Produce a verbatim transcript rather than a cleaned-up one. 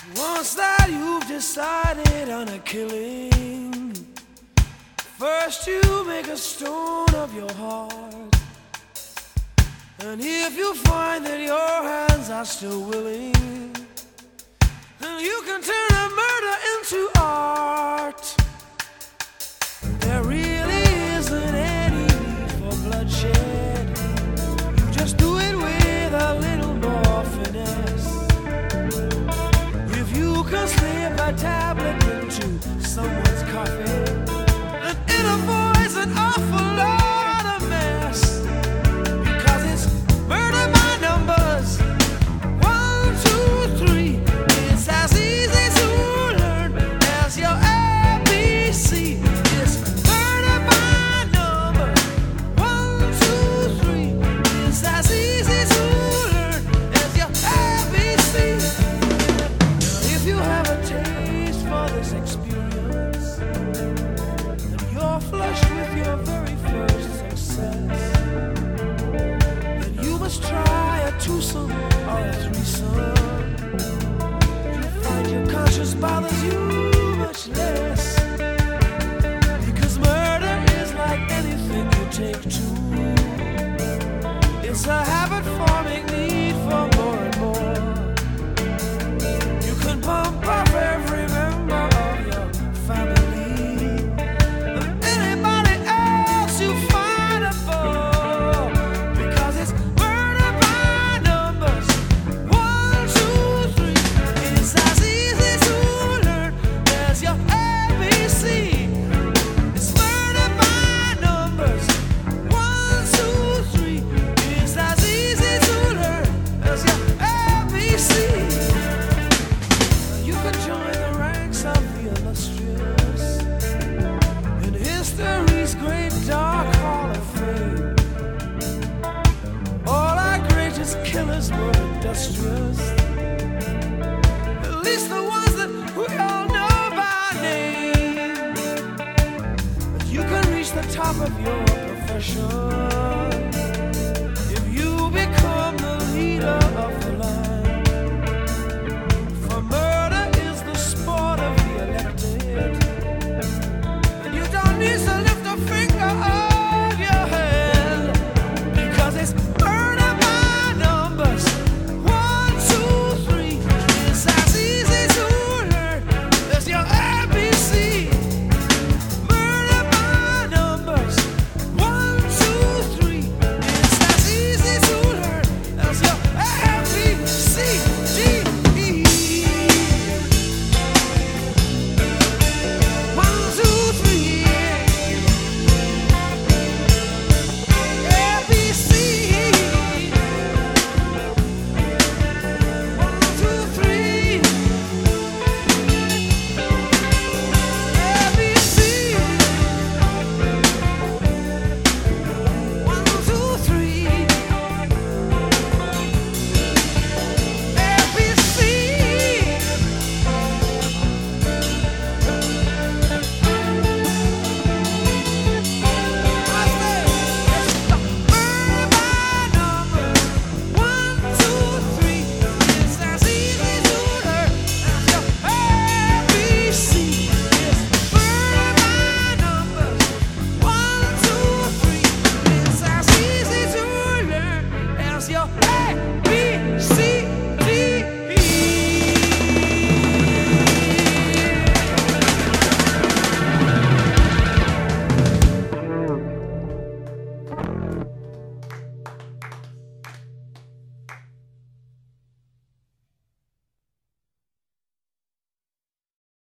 Once that you've decided on a killing, first you make a stone of your heart. And if you find that your hands are still willing, then you can turn a murder into art. There really isn't any need for bloodshed. You just do it with a little more finesse. If you can slip a tablet into someone's coffee, then it avoids an awful lot of mess. Because it's murder by numbers, one, two, three. It's as easy to learn as your A B C. It's murder by numbers, one, two, three. It's as easy to learn as your A B C. If you have a taste for this experience, and you're flushed with your very first success, then you must try a twosome or a threesome. You'll find your conscience bothers you much less. Because murder is like anything you take to. It's a habit-forming need for more and more. You can bump off every member of your family and anybody else you find a bore. Because it's murder by numbers, one, two, three. It's as easy to learn as your A B C. It's murder by numbers, one, two, three. It's as easy to learn as your A B C. You can join the ranks of the illustrious in history's great dark hall of fame. All our greatest killers were industrious, at least the ones that we all know by name. But you can reach the top of your profession